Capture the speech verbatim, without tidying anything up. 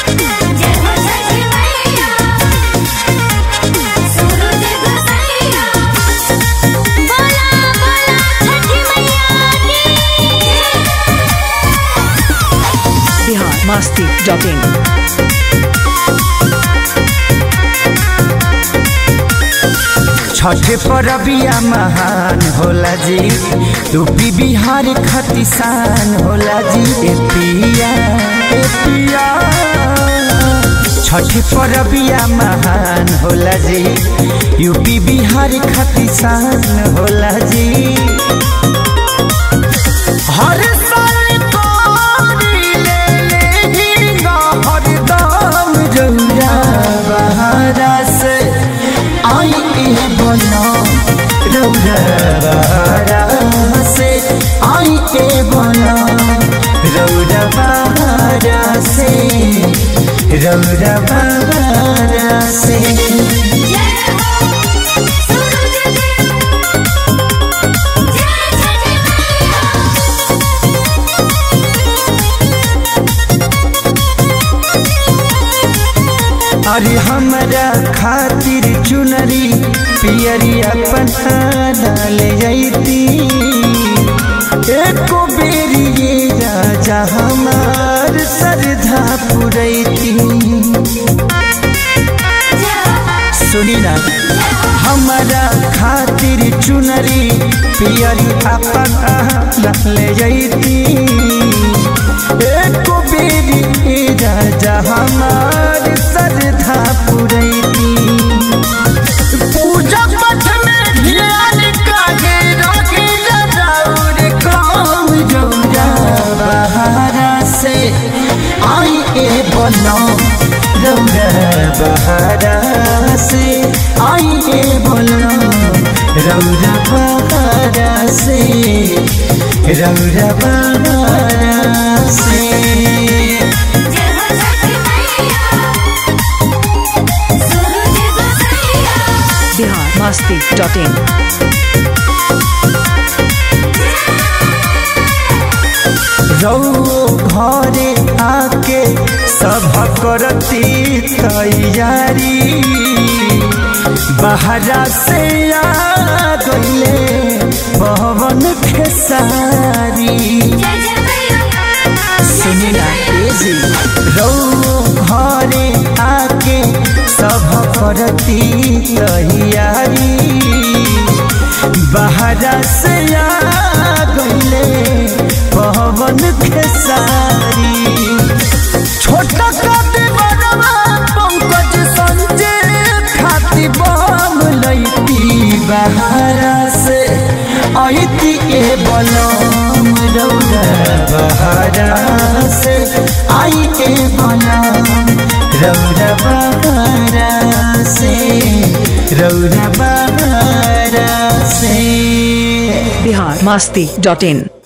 masti dot in. Chhath परबिया महान होला जी, यूपी बिहार खतिसान होला जी। ए पिया ए पिया छठ परबिया महान होला जी, यूपी बिहार खतिसान होला जी। हर साल कोरी ले लेहिंगा हरदम रौरा बहारा से आई ए बना रौरा बहारा से आई ए बना रौरा बहारा से रौरा बहारा से। अरे हमरा खातिर चुनरी पियरी अपन ले जैती, एको बेरी ये राजा हमार श्रद्धा पुरैती। सुनी ना हमरा खातिर चुनरी पियरी अपन ले जैती, एको बेरी ये राजा हमार श्रद्धा पुरैती। पूजा पाठ में ध्यान काहे रखी जराउर काम रौरा बहारा से आई ए बना रौरा बहारा से आई ए बना रौरा बहारा से रौरा बहारा से। masti dot in. रौ घरे आके सब करती तैयारी, बहरा से आ गईले पवन खेसारी। सुनी ना तेजी रौ घरे आके सब करती तैयारी, बहरा से आ गईले पवन खेसारी। छोटा काटे बड़वा पंकज संजय खाती बम लैती, बहरा से आईती ए बलम रौरा बहरा से आई ए बलम रौरा बहरा से रौरा बहरा से। Bihar masti dot in.